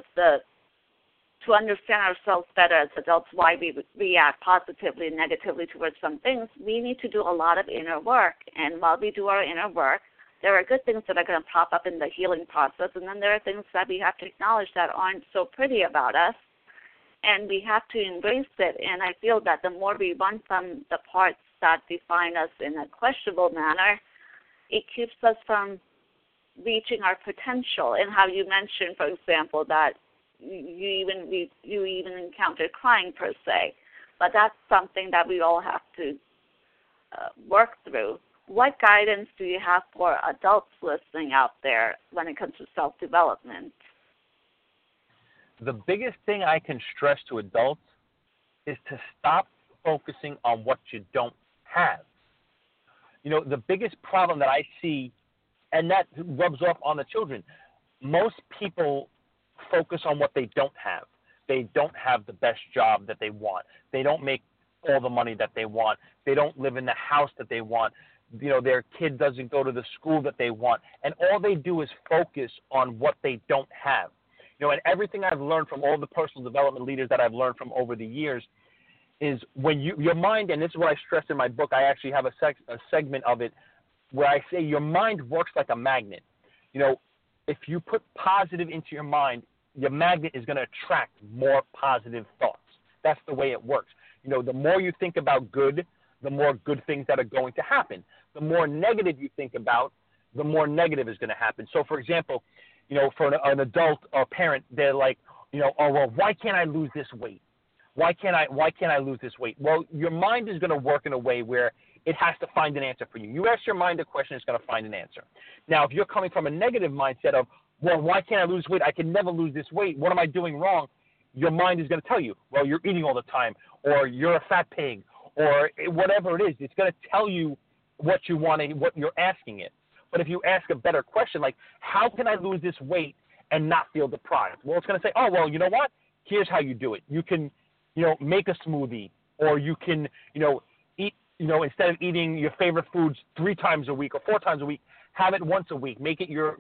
to understand ourselves better as adults, why we react positively and negatively towards some things, we need to do a lot of inner work. And while we do our inner work, there are good things that are going to pop up in the healing process, and then there are things that we have to acknowledge that aren't so pretty about us, and we have to embrace it. And I feel that the more we run from the parts that define us in a questionable manner, it keeps us from reaching our potential. And how you mentioned, for example, that you even encountered crying per se, but that's something that we all have to work through. What guidance do you have for adults listening out there when it comes to self-development? The biggest thing I can stress to adults is to stop focusing on what you don't have. You know, the biggest problem that I see, and that rubs off on the children, most people focus on what they don't have. They don't have the best job that they want. They don't make all the money that they want. They don't live in the house that they want. You know, their kid doesn't go to the school that they want. And all they do is focus on what they don't have. You know, and everything I've learned from all the personal development leaders that I've learned from over the years is when your mind, and this is what I stress in my book, I actually have a segment of it where I say your mind works like a magnet. You know, if you put positive into your mind, your magnet is going to attract more positive thoughts. That's the way it works. You know, the more you think about good, the more good things that are going to happen. The more negative you think about, the more negative is going to happen. So, for example, you know, for an adult or parent, they're like, you know, oh, well, why can't I lose this weight? Why can't I lose this weight? Well, your mind is going to work in a way where it has to find an answer for you. You ask your mind a question, it's going to find an answer. Now, if you're coming from a negative mindset of, well, why can't I lose weight? I can never lose this weight. What am I doing wrong? Your mind is going to tell you, well, you're eating all the time, or you're a fat pig, or whatever it is. It's going to tell you what you want and what you're asking it. But if you ask a better question, like, how can I lose this weight and not feel deprived? Well, it's going to say, oh, well, you know what? Here's how you do it. You can, you know, make a smoothie, or you can, you know, eat, you know, instead of eating your favorite foods 3 times a week or 4 times a week, have it once a week. Make it your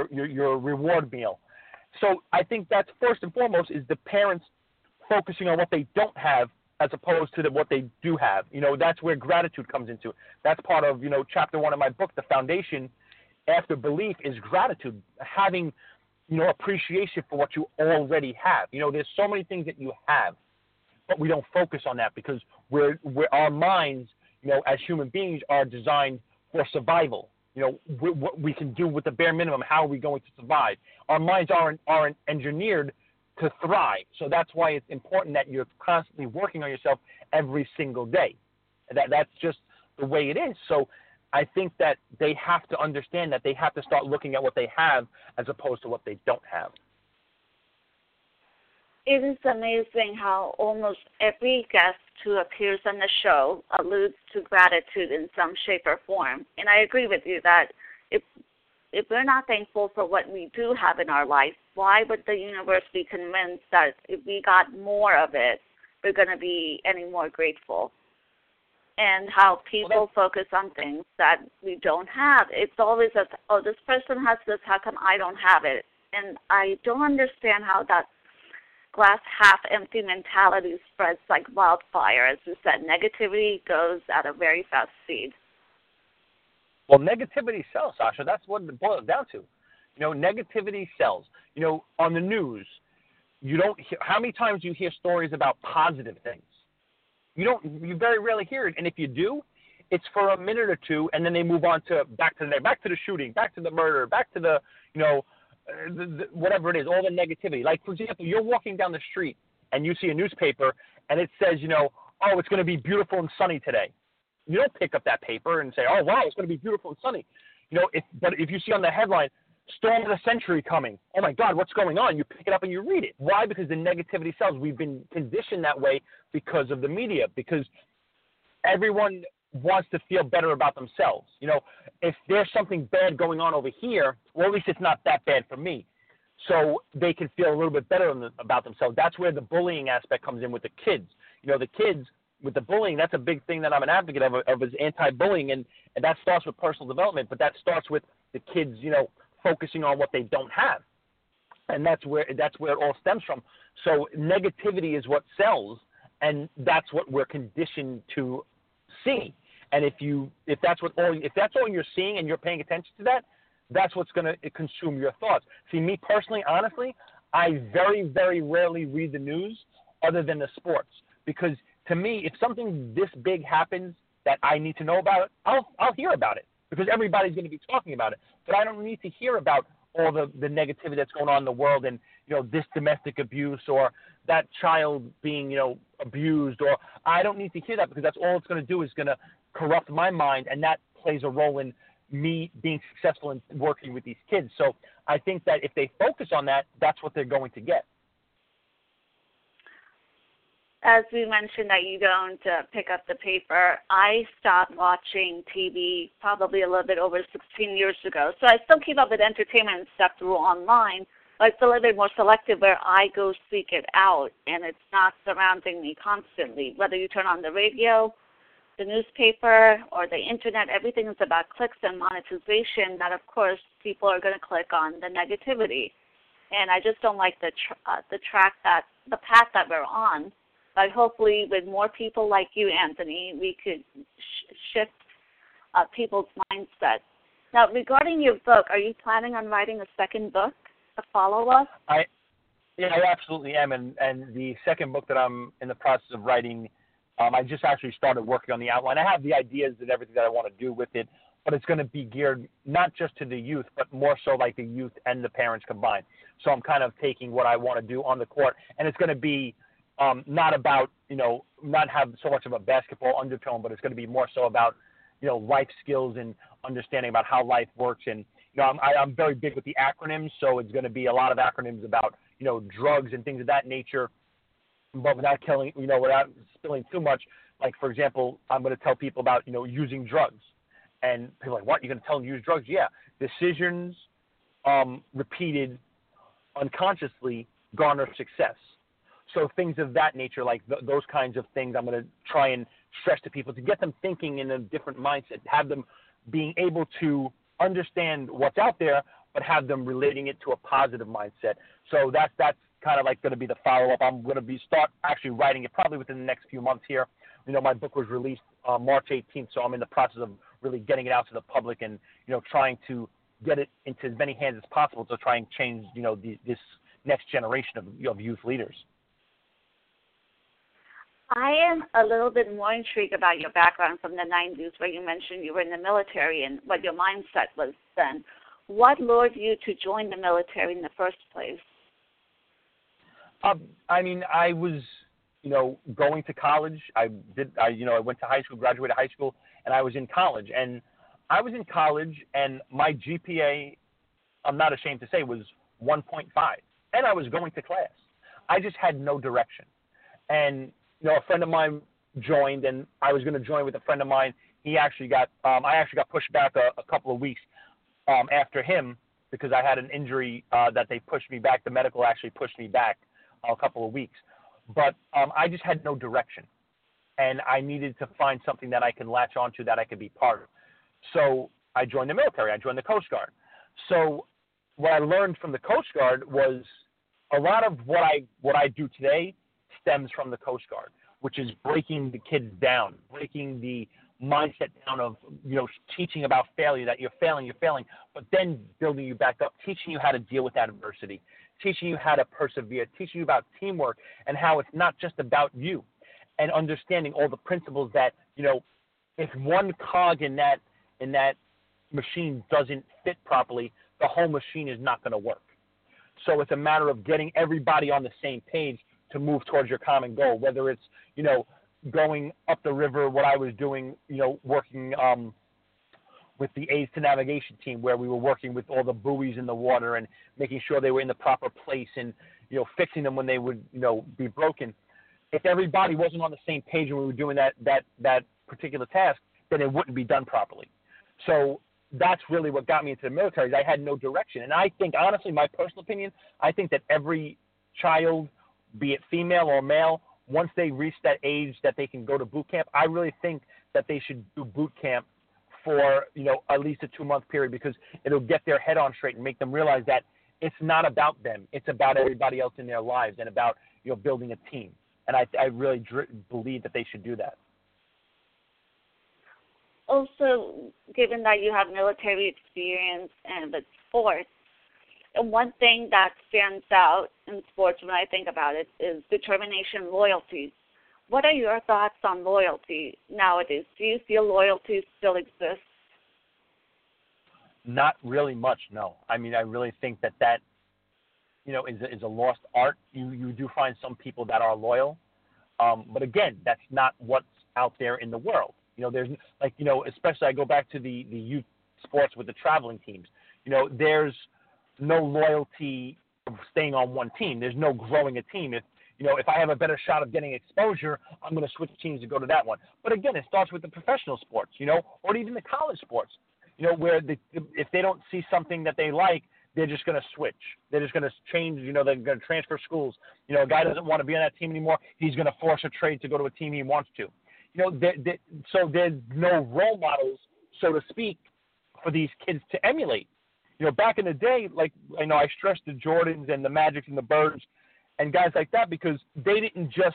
reward meal. So I think that's first and foremost is the parents focusing on what they don't have as opposed to what they do have. You know, that's where gratitude comes into. That's part of, you know, chapter 1 of my book, The Foundation After Belief, is gratitude, having, you know, appreciation for what you already have. You know, there's so many things that you have, but we don't focus on that because we're our minds, you know, as human beings are designed for survival. You know, what we can do with the bare minimum, how are we going to survive? Our minds aren't engineered to thrive. So that's why it's important that you're constantly working on yourself every single day. That's just the way it is. So I think that they have to understand that they have to start looking at what they have as opposed to what they don't have. It is amazing how almost every guest who appears on the show alludes to gratitude in some shape or form. And I agree with you that if we're not thankful for what we do have in our life, why would the universe be convinced that if we got more of it, we're going to be any more grateful? And how people focus on things that we don't have. It's always as, oh, this person has this, how come I don't have it? And I don't understand how that glass half empty mentality spreads like wildfire. As you said, negativity goes at a very fast speed. Well, negativity sells, Sasha. That's what it boils down to. You know, negativity sells. You know, on the news, you don't hear, how many times do you hear stories about positive things? You very rarely hear it. And if you do, it's for a minute or two, and then they move on to back to the shooting, back to the murder, back to the, you know, whatever it is, all the negativity. Like, for example, you're walking down the street and you see a newspaper and it says, you know, oh, it's going to be beautiful and sunny today. You don't pick up that paper and say, oh, wow, it's going to be beautiful and sunny. You know, but if you see on the headline, storm of the century coming, oh, my God, what's going on? You pick it up and you read it. Why? Because the negativity sells. We've been conditioned that way because of the media, because everyone wants to feel better about themselves. If there's something bad going on over here, well, at least it's not that bad for me. So they can feel a little bit better about themselves. That's where the bullying aspect comes in with the kids. The kids with the bullying, that's a big thing that I'm an advocate of is anti-bullying, and that starts with personal development, but that starts with the kids, focusing on what they don't have. And that's where it all stems from. So negativity is what sells, and that's what we're conditioned to see. And if that's all you're seeing and you're paying attention to that, that's what's going to consume your thoughts. See, me personally, honestly, I very, very rarely read the news other than the sports, because to me, if something this big happens that I need to know about, I'll hear about it because everybody's going to be talking about it. But I don't need to hear about all the negativity that's going on in the world and, this domestic abuse or that child being, abused, or I don't need to hear that because that's all it's going to do is going to corrupt my mind, and that plays a role in me being successful in working with these kids. So I think that if they focus on that, that's what they're going to get. As we mentioned that you don't pick up the paper, I stopped watching TV probably a little bit over 16 years ago. So I still keep up with entertainment and stuff through online, but it's a little bit more selective where I go seek it out, and it's not surrounding me constantly. Whether you turn on the radio, the newspaper, or the internet, everything is about clicks and monetization that, of course, people are going to click on the negativity. And I just don't like the path that we're on. But hopefully with more people like you, Anthony, we could shift people's mindset. Now, regarding your book, are you planning on writing a second book, a follow-up? I absolutely am. And the second book that I'm in the process of writing, I just actually started working on the outline. I have the ideas and everything that I want to do with it, but it's going to be geared not just to the youth, but more so like the youth and the parents combined. So I'm kind of taking what I want to do on the court, and it's going to be not about, not have so much of a basketball undertone, but it's going to be more so about, life skills and understanding about how life works. And, I'm very big with the acronyms, so it's going to be a lot of acronyms about, drugs and things of that nature, but without without spilling too much. Like, for example, I'm going to tell people about, using drugs. And people are like, what? You're going to tell them to use drugs? Yeah. Decisions repeated unconsciously garner success. So things of that nature, like those kinds of things, I'm going to try and stress to people to get them thinking in a different mindset, have them being able to understand what's out there, but have them relating it to a positive mindset. So that's kind of like going to be the follow-up. I'm going to start actually writing it probably within the next few months here. My book was released March 18th, so I'm in the process of really getting it out to the public and, trying to get it into as many hands as possible to try and change, this next generation of youth leaders. I am a little bit more intrigued about your background from the 90s, where you mentioned you were in the military and what your mindset was then. What lured you to join the military in the first place? I was, going to college. I went to high school, graduated high school, and I was in college. And I was in college, and my GPA, I'm not ashamed to say, was 1.5. And I was going to class. I just had no direction. And a friend of mine joined, and I was going to join with a friend of mine. I actually got pushed back a couple of weeks after him because I had an injury that they pushed me back. The medical actually pushed me back a couple of weeks. But I just had no direction, and I needed to find something that I can latch onto that I could be part of. So I joined the military. I joined the Coast Guard. So what I learned from the Coast Guard was a lot of what I do today stems from the Coast Guard, which is breaking the kids down, breaking the mindset down of, teaching about failure, that you're failing, but then building you back up, teaching you how to deal with adversity, teaching you how to persevere, teaching you about teamwork and how it's not just about you, and understanding all the principles that, if one cog in that machine doesn't fit properly, the whole machine is not going to work. So it's a matter of getting everybody on the same page to move towards your common goal, whether it's, going up the river, what I was doing, working with the Aids to Navigation team, where we were working with all the buoys in the water and making sure they were in the proper place and, fixing them when they would, be broken. If everybody wasn't on the same page when we were doing that particular task, then it wouldn't be done properly. So that's really what got me into the military. Is I had no direction. And I think, honestly, my personal opinion, I think that every child, be it female or male, once they reach that age that they can go to boot camp, I really think that they should do boot camp for, at least a 2-month period, because it'll get their head on straight and make them realize that it's not about them. It's about everybody else in their lives and about, building a team. And I really believe that they should do that. Also, given that you have military experience and with sports, one thing that stands out in sports when I think about it is determination, loyalty. What are your thoughts on loyalty nowadays? Do you feel loyalty still exists? Not really much, no. I mean, I really think that is a lost art. You do find some people that are loyal, but again, that's not what's out there in the world. There's especially I go back to the youth sports with the traveling teams. There's no loyalty of staying on one team. There's no growing a team. If I have a better shot of getting exposure, I'm going to switch teams to go to that one. But again, it starts with the professional sports, or even the college sports, where if they don't see something that they like, they're just going to switch. They're just going to change, they're going to transfer schools. A guy doesn't want to be on that team anymore. He's going to force a trade to go to a team he wants to. So there's no role models, so to speak, for these kids to emulate. Back in the day, like I stressed the Jordans and the Magics and the Birds and guys like that, because they didn't just,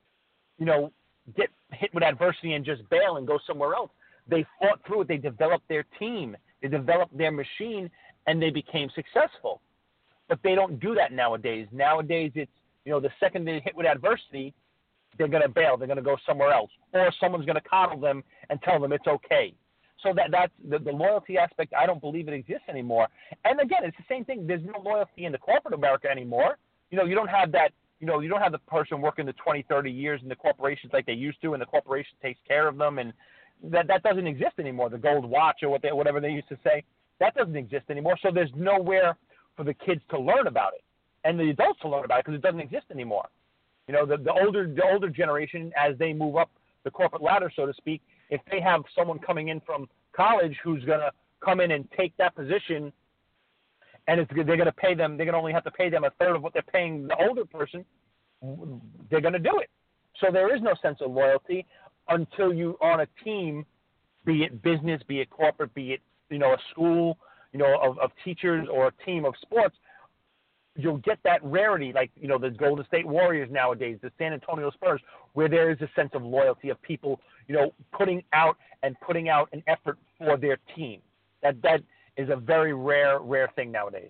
get hit with adversity and just bail and go somewhere else. They fought through it. They developed their team. They developed their machine, and they became successful. But they don't do that nowadays. Nowadays, it's, the second they hit with adversity, they're going to bail. They're going to go somewhere else. Or someone's going to coddle them and tell them it's okay. So that's the loyalty aspect. I don't believe it exists anymore. And again, it's the same thing. There's no loyalty in the corporate America anymore. You don't have that, you don't have the person working the 20, 30 years in the corporations like they used to, and the corporation takes care of them. And that doesn't exist anymore. The gold watch or whatever they used to say, that doesn't exist anymore. So there's nowhere for the kids to learn about it and the adults to learn about it, because it doesn't exist anymore. The older generation, as they move up the corporate ladder, so to speak, if they have someone coming in from college who's going to come in and take that position, and they're going to pay them, they're going to only have to pay them a third of what they're paying the older person, they're going to do it. So there is no sense of loyalty until you on a team, be it business, be it corporate, be it, a school, of teachers, or a team of sports. You'll get that rarity, like, the Golden State Warriors nowadays, the San Antonio Spurs, where there is a sense of loyalty of people, putting out an effort for their team. That is a very rare thing nowadays.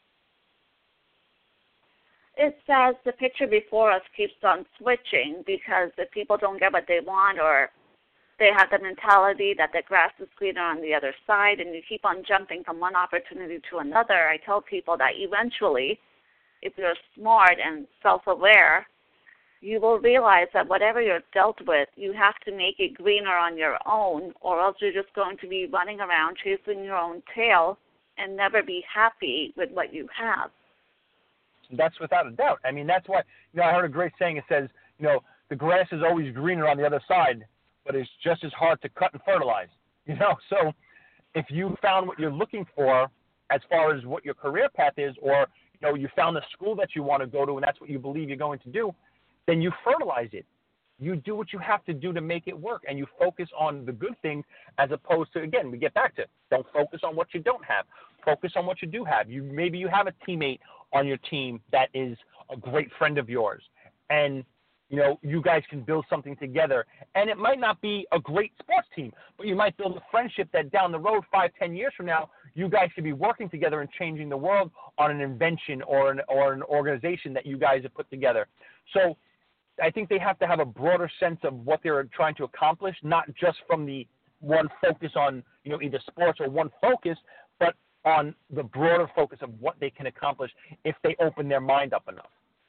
It says the picture before us keeps on switching, because if people don't get what they want, or they have the mentality that the grass is greener on the other side, and you keep on jumping from one opportunity to another, I tell people that eventually, if you're smart and self-aware, you will realize that whatever you're dealt with, you have to make it greener on your own, or else you're just going to be running around chasing your own tail and never be happy with what you have. That's without a doubt. I mean, that's why, I heard a great saying. It says, the grass is always greener on the other side, but it's just as hard to cut and fertilize. So if you found what you're looking for as far as what your career path is, or you found the school that you want to go to and that's what you believe you're going to do, then you fertilize it. You do what you have to do to make it work, and you focus on the good things, as opposed to, again, we get back to, don't focus on what you don't have. Focus on what you do have. Maybe you have a teammate on your team that is a great friend of yours, and you guys can build something together. And it might not be a great sports team, but you might build a friendship that down the road, 5-10 years from now, you guys could be working together and changing the world on an invention or an organization that you guys have put together. So I think they have to have a broader sense of what they're trying to accomplish, not just from the one focus on, either sports or one focus, but on the broader focus of what they can accomplish if they open their mind up enough.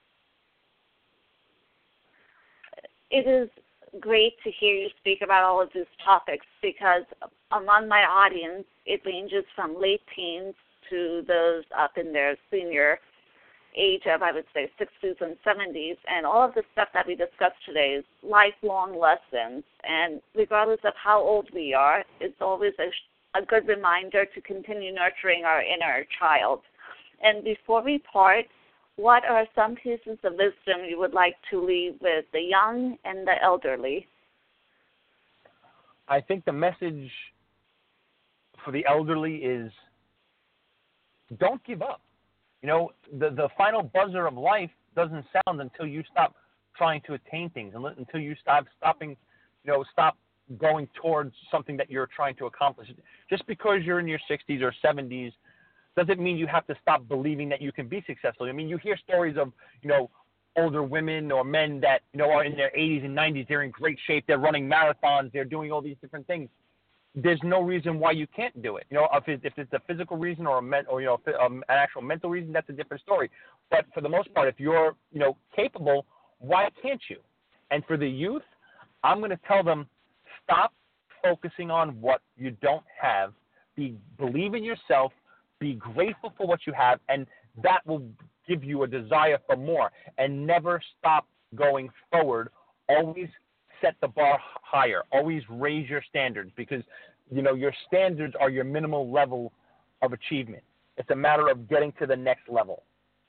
It is great to hear you speak about all of these topics, because among my audience, it ranges from late teens to those up in their senior age of, I would say, 60s and 70s, and all of the stuff that we discussed today is lifelong lessons. And regardless of how old we are, it's always a good reminder to continue nurturing our inner child. And before we part, what are some pieces of wisdom you would like to leave with the young and the elderly? I think the message for the elderly is don't give up. You know, the final buzzer of life doesn't sound until you stop trying to attain things, until you stop going towards something that you're trying to accomplish. Just because you're in your 60s or 70s doesn't mean you have to stop believing that you can be successful. I mean, you hear stories of, older women or men that, are in their 80s and 90s. They're in great shape. They're running marathons. They're doing all these different things. There's no reason why you can't do it. If it's a physical reason or an actual mental reason, that's a different story. But for the most part, if you're, capable, why can't you? And for the youth, I'm going to tell them, stop focusing on what you don't have. Believe in yourself. Be grateful for what you have, and that will give you a desire for more. And never stop going forward. Always set the bar higher. Always raise your standards, because your standards are your minimal level of achievement. It's a matter of getting to the next level.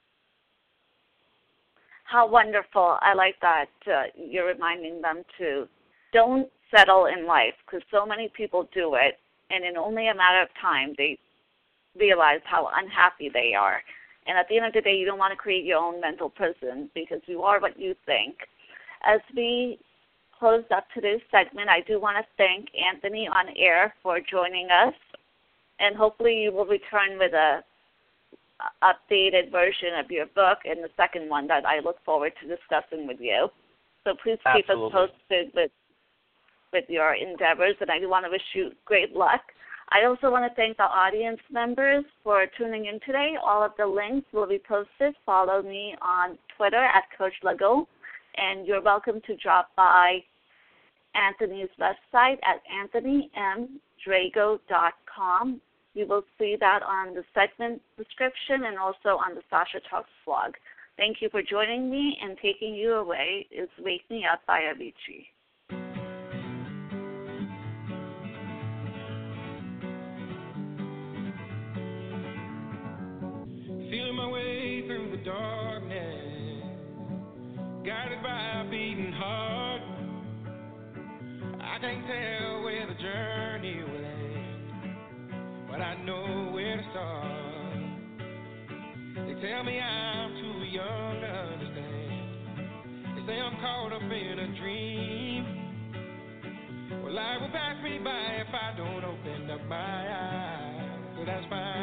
How wonderful. I like that you're reminding them to don't settle in life, because so many people do it, and in only a matter of time they realize how unhappy they are. And at the end of the day, you don't want to create your own mental prison, because you are what you think. As we close up today's segment, I do want to thank Anthony on air for joining us, and hopefully you will return with a updated version of your book and the second one that I look forward to discussing with you. So please keep us posted with your endeavors, and I do want to wish you great luck. I also want to thank the audience members for tuning in today. All of the links will be posted. Follow me on Twitter at Coach Legault, and you're welcome to drop by Anthony's website at anthonymdrago.com. You will see that on the segment description and also on the Sasha Talks blog. Thank you for joining me, and taking you away is Wake Me Up by Avicii. Feeling my way through the darkness, guided by a beating heart. I can't tell where the journey will end, but I know where to start. They tell me I'm too young to understand. They say I'm caught up in a dream. Well, life will pass me by if I don't open up my eyes. So that's fine.